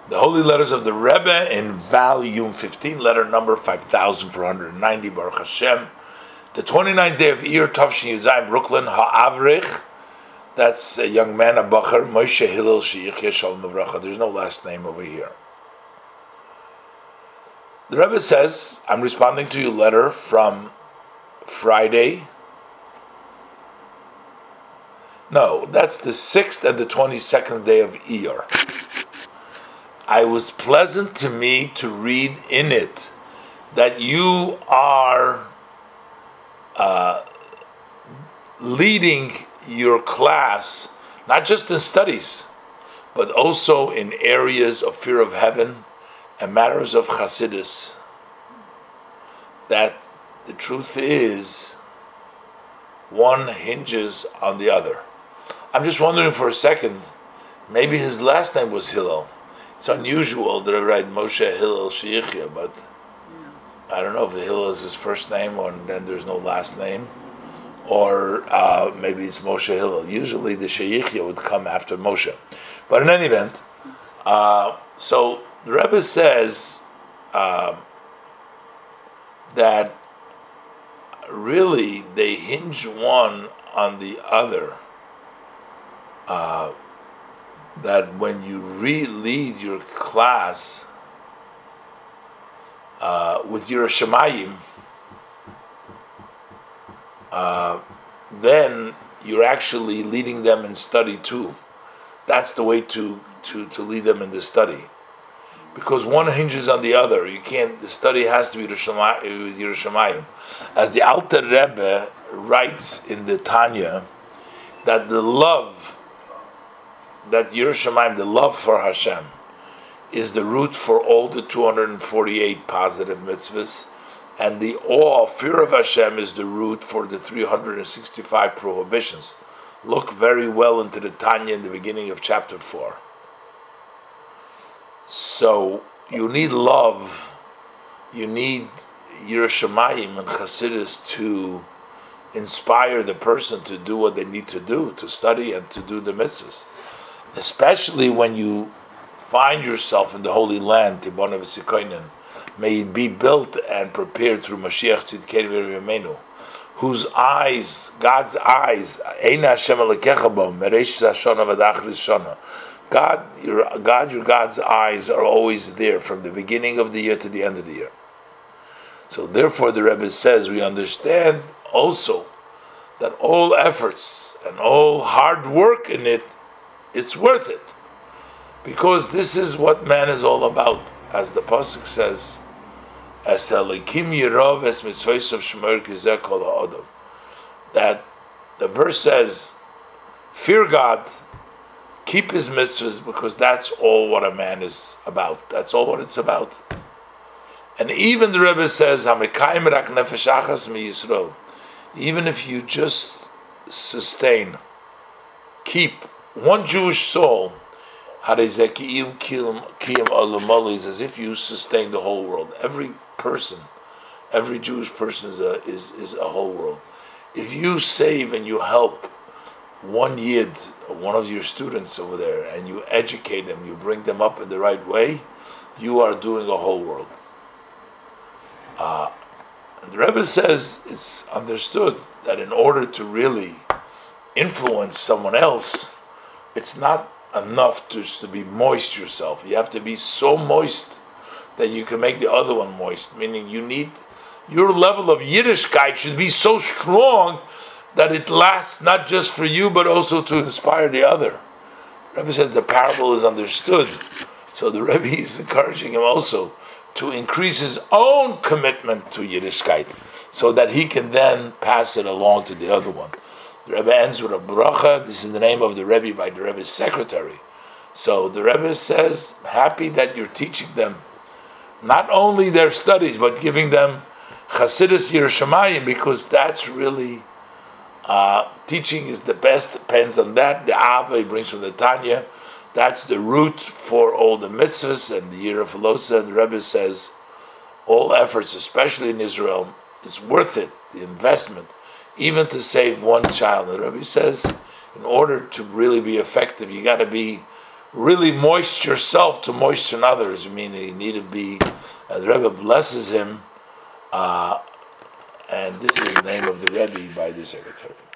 The Holy Letters of the Rebbe in volume 15, letter number 5490, Baruch Hashem. The 29th day of Iyar, Tavshin Yudzayin, Brooklyn, Ha'avrich. That's a young man, a Bachar, Moshe Hillel Sheyichya Shalom Avracha. There's no last name over here. The Rebbe says, I'm responding to your letter from Friday. No, that's the 6th and the 22nd day of Iyar. I was pleasant to me to read in it that you are leading your class, not just in studies, but also in areas of fear of heaven and matters of Chassidus. That the truth is, one hinges on the other. I'm just wondering for a second, maybe his last name was Hillel. It's unusual that I write Moshe Hillel Sheyichya, but I don't know if the Hillel is his first name or then there's no last name, or maybe it's Moshe Hillel. Usually the Sheyichya would come after Moshe. But in any event, so the Rebbe says that really they hinge one on the other. That when you lead your class with your Shemayim, then you're actually leading them in study too. That's the way to lead them in the study, because one hinges on the other. You can't. The study has to be with Yerushalayim, as the Alter Rebbe writes in the Tanya, that the love. That Yerushalayim, the love for Hashem, is the root for all the 248 positive mitzvahs, and the awe, fear of Hashem, is the root for the 365 prohibitions. Look very well into the Tanya in the beginning of chapter 4. So you need love, you need Yerushalayim and Chassidus to inspire the person to do what they need to do, to study and to do the mitzvahs. Especially when you find yourself in the Holy Land, Tibona v'Sikoinen, may it be built and prepared through Mashiach Tzidkenu v'Yemenu, whose eyes, God's eyes, Eina Hashem Elokecha bo, mereish hashana v'ad achris shana. Your God's eyes are always there from the beginning of the year to the end of the year. So therefore, the Rebbe says we understand also that all efforts and all hard work in it, it's worth it, because this is what man is all about, as the pasuk says, "Es Elikim Yirov es mitzvos shmor kizeh kol ha'adam." That the verse says, "Fear God, keep His mitzvahs, because that's all what a man is about. That's all what it's about." And even the Rebbe says, "Hamekayim rak nefesh achas mi Yisrael." Even if you just sustain, keep one Jewish soul, is as if you sustain the whole world. Every person, every Jewish person is a whole world. If you save and you help one Yid, one of your students over there, and you educate them, you bring them up in the right way, you are doing a whole world. And the Rebbe says it's understood that in order to really influence someone else, it's not enough just to be moist yourself. You have to be so moist that you can make the other one moist. Meaning you need, your level of Yiddishkeit should be so strong that it lasts not just for you, but also to inspire the other. The Rebbe says the parable is understood. So the Rebbe is encouraging him also to increase his own commitment to Yiddishkeit, so that he can then pass it along to the other one. The Rebbe ends with a bracha. This is the name of the Rebbe by the Rebbe's secretary. So the Rebbe says, happy that you're teaching them not only their studies, but giving them Chassidus Yerushalayim, because that's really, teaching is the best, depends on that. The Ava he brings from the Tanya, that's the root for all the mitzvahs and the year of Velosa. And the Rebbe says, all efforts, especially in Israel, is worth it, the investment, even to save one child. The Rebbe says, in order to really be effective, you got to be really moist yourself to moisten others. I mean, you need to be, the Rebbe blesses him, and this is the name of the Rebbe by the secretary.